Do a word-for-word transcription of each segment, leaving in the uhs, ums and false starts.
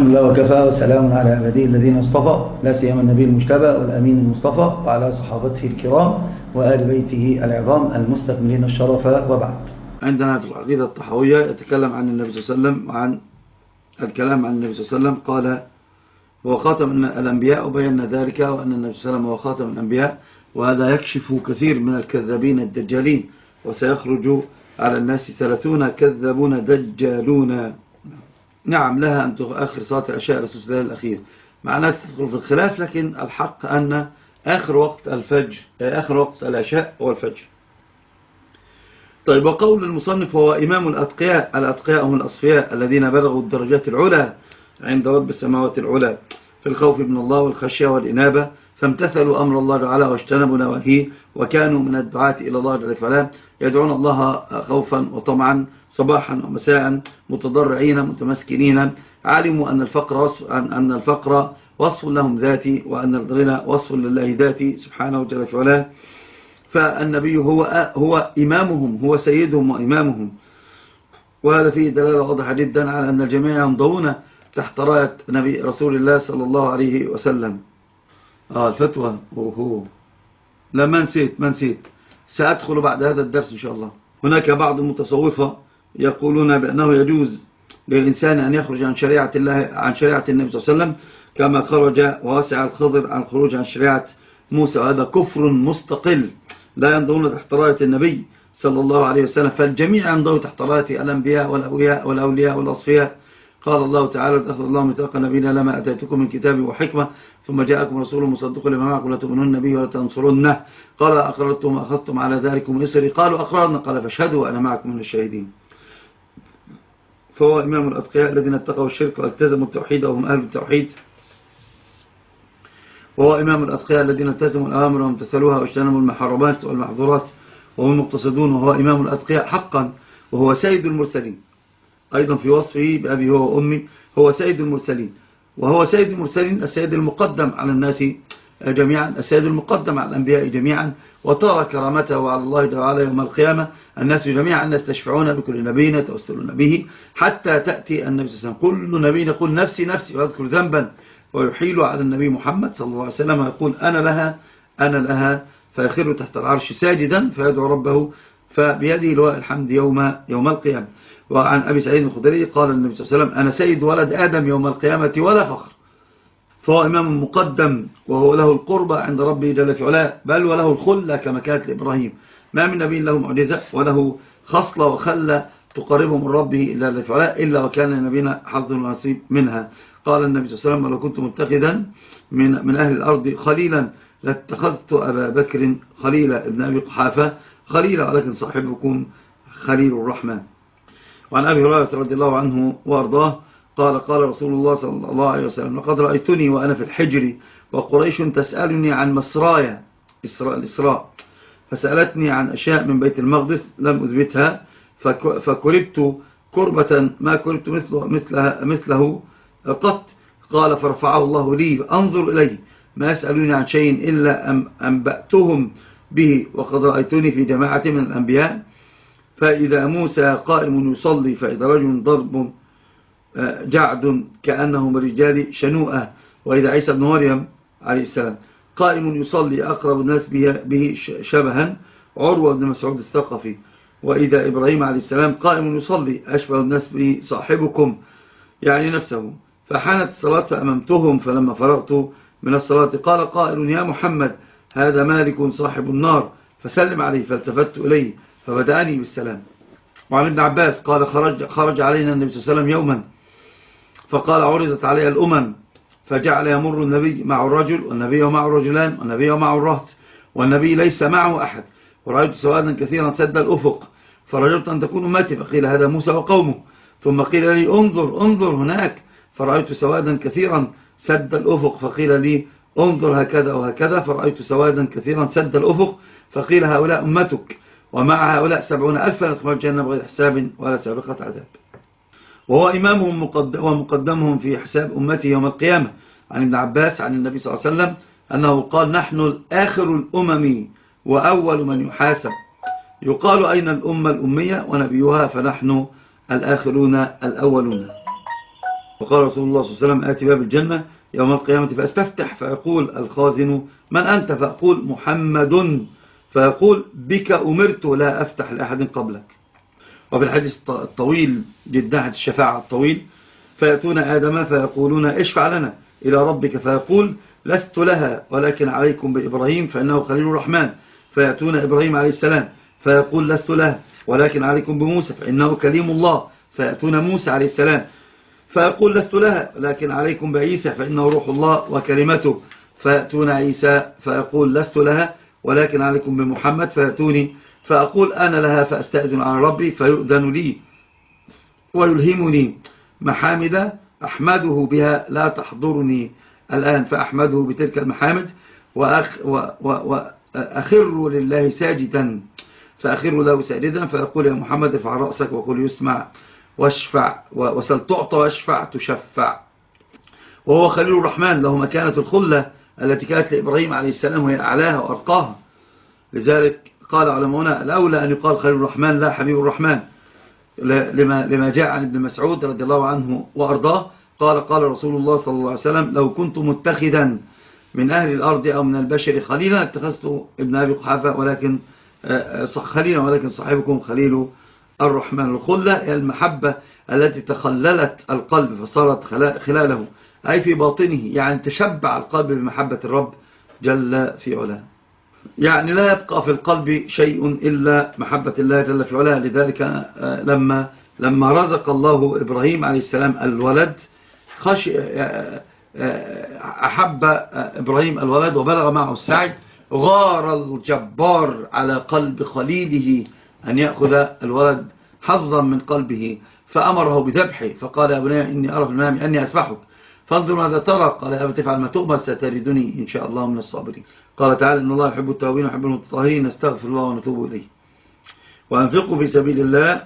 الحمد لله وكفى وسلام على عباده الذين اصطفى، لا سيما النبي المجتبى والأمين المصطفى وعلى صحابته الكرام وآل بيته العظام المستكملين الشرف، وبعد. عندنا في العقيدة الطحاوية يتكلم عن النبي صلى الله عليه وسلم وعن الكلام عن النبي صلى الله عليه وسلم. قال: هو خاتم الأنبياء، وبينا ذلك وأن النبي صلى الله عليه وسلم هو خاتم الأنبياء، وهذا يكشف كثير من الكذابين الدجالين، وسيخرج على الناس ثلاثون كذابون دجالون. نعم، لها أن آخر صلاة العشاء الرسول صلى الله عليه وسلم الأخير، مع ناس تدخل في الخلاف، لكن الحق أن آخر وقت الفجر آخر وقت العشاء هو الفجر. طيب، وقول المصنف: هو إمام الأتقياء. الأتقياء هم الأصفياء الذين بلغوا الدرجات العلى عند رب السماوات العلى في الخوف من الله والخشية والإنابة، فامتثلوا أمر الله تعالى واجتنبوا نواهيه، وكانوا من الدعاة إلى الله جل وعلا، يدعون الله خوفا وطمعا صباحا ومساء، متضرعين متمسكنين. علموا أن الفقر وصف, أن الفقر وصف لهم ذاتي، وأن الغنى وصف لله ذاتي سبحانه جل وعلا. فالنبي هو هو إمامهم، هو سيدهم وإمامهم، وهذا فيه دلالة واضحة جدا على أن الجميع ينضوون تحت راية نبي رسول الله صلى الله عليه وسلم. آه الفتوى أوه. لا، ما نسيت ما نسيت سأدخل بعد هذا الدرس إن شاء الله. هناك بعض المتصوفة يقولون بأنه يجوز للإنسان أن يخرج عن شريعة الله عن شريعة النبي صلى الله عليه وسلم، كما خرج ووسع الخضر عن الخروج عن شريعة موسى، وهذا كفر مستقل، لا ينضون تحت راية النبي صلى الله عليه وسلم. فالجميع ينضون تحت راية الأنبياء والأولياء والأولياء والأصفياء. قال الله تعالى: أخذ الله ميثاق نبينا لما أتيتكم من كتاب وحكمة ثم جاءكم رسول مصدق لما معكم لتؤمنون النبي ولا تنصرنه. قال: أقررتم وأخذتم على ذلكم إصري؟ قالوا أقررنا. قال: فاشهدوا وأنا معكم من الشاهدين. فهو إمام الأتقياء الذين اتقوا الشرك والتزموا التوحيد وهم أهل التوحيد، وهو إمام الأتقياء الذين التزموا الأوامر وامتثلوها واجتنبوا المحرمات والمحظورات وهم مقتصدون، وهو إمام الأتقياء حقا، وهو سيد المرسلين. أيضا في وصفه بأبي هو وأمي هو سيد المرسلين، وهو سيد المرسلين السيد المقدم على الناس جميعا، السيد المقدم على الأنبياء جميعا، وترى كرامته على الله تعالى يوم القيامة. الناس جميعا يستشفعون بكل نبي يتوسلون به، حتى تأتي النبي صلى الله عليه وسلم كل نبي يقول نفسي نفسي ويذكر ذنبا، ويحيل على النبي محمد صلى الله عليه وسلم ويقول أنا لها أنا لها، فيخر تحت العرش ساجدا فيدعو ربه، فبيده لواء الحمد يوم يوم القيامة. وعن أبي سعيد الخدري قال النبي صلى الله عليه وسلم: أنا سيد ولد آدم يوم القيامة ولا فخر. فهو إمام مقدم، وهو له القربة عند ربه جل في علاه، بل وله الخلة كما كانت لإبراهيم. ما من نبي له معجزة وله خصلة وخلة تقربه من ربه جل في علاه إلا وكان لنبينا حظ ونصيب منها. قال النبي صلى الله عليه وسلم: لو كنت متخذا من, من أهل الأرض خليلا لاتخذت أبا بكر خليلا ابن أبي قحافة خليلا، ولكن صاحبكم خليل الرحمن. وعن أبي هريرة رضي الله عنه وأرضاه قال: قال رسول الله صلى الله عليه وسلم: لقد رأيتني وأنا في الحجر وقريش تسألني عن مصرايا إسراء الإسراء، فسألتني عن أشياء من بيت المقدس لم أثبتها، فكربت كربة ما كربت مثله, مثله, مثله قط. قال: فرفعه الله لي أنظر إليه، ما يسألوني عن شيء إلا أنبأتهم به. وقد رأيتني في جماعة من الأنبياء، فإذا موسى قائم يصلي، فإذا رجل ضرب جعد كأنه من رجال شنوءة، وإذا عيسى بن مريم عليه السلام قائم يصلي أقرب الناس به شبها عروة بن مسعود الثقفي، وإذا إبراهيم عليه السلام قائم يصلي أشبه الناس به صاحبكم، يعني نفسه. فحانت الصلاة فأممتهم، فلما فرغت من الصلاة قال قائل: يا محمد، هذا مالك صاحب النار، فسلم عليه. فالتفت إليه فبدأني بالسلام. وعن ابن عباس قال: خرج, خرج علينا النبي صلى الله عليه وسلم يوما، فقال: عرضت علي الأمم، فجعل يمر النبي مع الرجل والنبي ومع الرجلان والنبي ومع الرهط والنبي ليس معه أحد، ورأيت سوادا كثيرا سد الأفق، فرجلت أن تكون أمتي، فقيل: هذا موسى وقومه. ثم قيل لي: انظر انظر هناك، فرأيت سوادا كثيرا سد الأفق، فقيل لي: انظر هكذا وهكذا، فرأيت سوادا كثيرا سد الأفق، فقيل: هؤلاء أمتك، ومع هؤلاء سبعون ألفا يدخلون الجنة بغير حساب ولا سابقة عذاب. وهو إمامهم ومقدمهم في حساب أمته يوم القيامة. عن ابن عباس عن النبي صلى الله عليه وسلم أنه قال: نحن آخر الأمم وأول من يحاسب. يقال: أين الأمة الأمية ونبيها؟ فنحن الآخرون الأولون. وقال رسول الله صلى الله عليه وسلم آتي باب الجنة يوم القيامة فأستفتح فيقول الخازن من أنت؟ فأقول محمد، فيقول بك أمرت لا أفتح لأحد قبلك. وفي الحديث الطويل جدا، حديث الشفاعة الطويل، فيأتون آدم فيقولون اشفع لنا إلى ربك، فيقول لست لها ولكن عليكم بإبراهيم فإنه خليل الرحمن. فيأتون إبراهيم عليه السلام فيقول لست لها ولكن عليكم بموسى فإنه كليم الله. فيأتون موسى عليه السلام فيقول لست لها ولكن عليكم بعيسى فإنه روح الله وكلمته. فيأتون عيسى فيقول لست لها ولكن عليكم بمحمد. فيأتوني فأقول أنا لها فأستأذن على ربي فيؤذن لي ويلهمني محامد أحمده بها لا تحضرني الآن، فأحمده بتلك المحامد وأخ وأخر لله ساجدا، فأخر له ساجدا فيقول يا محمد ارفع رأسك وقل يسمع واشفع وسل تعطى واشفع تشفع. وهو خليل الرحمن له مكانة الخلة التي كانت لإبراهيم عليه السلام وهي أعلاها وأرقاها. لذلك قال علماؤنا الأولى أن يقال خليل الرحمن لا حبيب الرحمن، لما, لما جاء عن ابن مسعود رضي الله عنه وأرضاه قال قال رسول الله صلى الله عليه وسلم لو كنت متخذا من أهل الأرض أو من البشر خليلا اتخذت ابن أبي قحافة ولكن خليلا ولكن صاحبكم خليل الرحمن. الخلة هي المحبة التي تخللت القلب فصارت خلاله أي في باطنه، يعني تشبع القلب بمحبة الرب جل في علاه، يعني لا يبقى في القلب شيء إلا محبة الله جل في علاه. لذلك لما لما رزق الله إبراهيم عليه السلام الولد خشي أحب إبراهيم الولد وبلغ معه السعي، غار الجبار على قلب خليله أن يأخذ الولد حظا من قلبه فأمره بذبحه. فقال يا بني إني أرى في المنام أني أسبحك فانظر ماذا ترى. قال يا أبت افعل ما تؤمر ستجدني إن شاء الله من الصابرين. قال تعالى إن الله يحب التوابين ويحب المتطهرين نستغفر الله ونتوب إليه. وأنفقوا في سبيل الله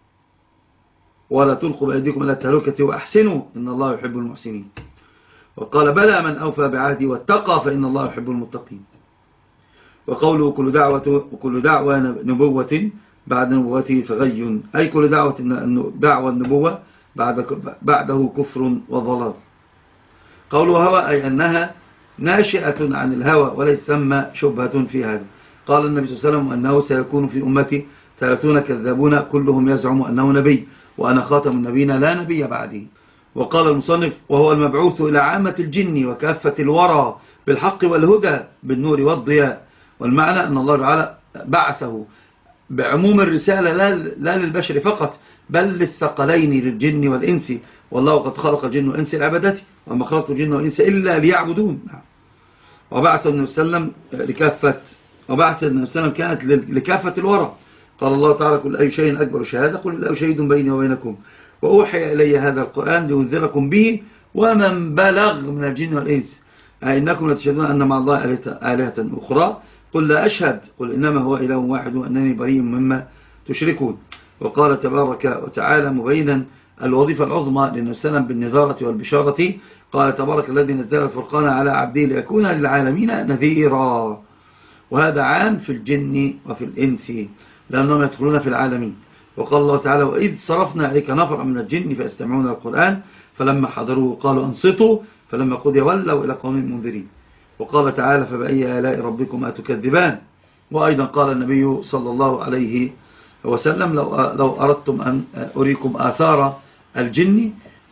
ولا تلقوا بأيديكم إلى التهلكة وأحسنوا إن الله يحب المحسنين. وقال بلى من أوفى بعهدي واتقى فإن الله يحب المتقين. وقوله كل دعوة وكل دعوة نبوة بعد نبوته فغي، أي كل دعوة دعوة النبوة بعد بعده كفر وضلال. قوله هوى أي أنها ناشئة عن الهوى وليس ثم شبهة في هذا. قال النبي صلى الله عليه وسلم أنه سيكون في أمتي ثلاثون كذابون كلهم يزعم أنه نبي وأنا خاتم النبيين لا نبي بعدي. وقال المصنف وهو المبعوث إلى عامة الجن وكافة الورى بالحق والهدى بالنور والضياء. والمعنى أن الله تعالى بعثه بعموم الرسالة لا للبشر فقط بل للثقلين للجن والإنس، والله قد خلق الجن والإنس لعبادته وما خلقت الجن والإنس إلا ليعبدون. وبعث النبي صلى الله عليه وسلم لكافة وبعث النبي صلى الله عليه وسلم كانت لكافة الورى. قال الله تعالى قل أي شيء أكبر شهادة قل الله شهيد بيني وبينكم وأوحي إلي هذا القرآن لأنذركم به ومن بلغ من الجن والإنس أئنكم لتشهدون أن مع الله آلهة أخرى قل لا أشهد قل إنما هو إله واحد وأنني بريء مما تشركون. وقال تبارك وتعالى مبينا الوظيفة العظمى للنبي صلى الله عليه وسلم بالنذارة والبشارة قال تبارك الذي نزل الفرقان على عبده ليكون للعالمين نذيرا. وهذا عام في الجن وفي الإنس لأنهم يدخلون في العالمين. وقال الله تعالى وإذ صرفنا عليك نفر من الجن فيستمعون القرآن فلما حضروه قالوا أنصتوا فلما قضي ولوا إلى قوم منذرين. وقال تعالى فبأي آلاء ربكما تكذبان. وأيضا قال النبي صلى الله عليه وسلم لو, لو أردتم أن أريكم آثار الجن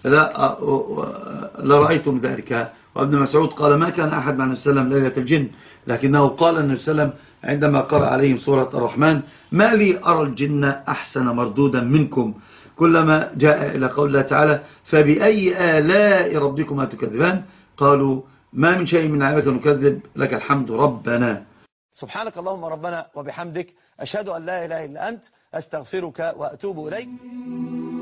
لرأيتم ذلك. وابن مسعود قال ما كان أحد مع النبي صلى الله عليه وسلم ليلة الجن لكنه قال النبي صلى الله عليه وسلم عندما قرأ عليهم سورة الرحمن ما لي أرى الجن أحسن مردودا منكم كلما جاء إلى قول الله تعالى فبأي آلاء ربكما تكذبان قالوا ما من شيء من نعمك نكذب لك الحمد ربنا. سبحانك اللهم ربنا وبحمدك أشهد أن لا إله إلا أنت أستغفرك وأتوب إليك.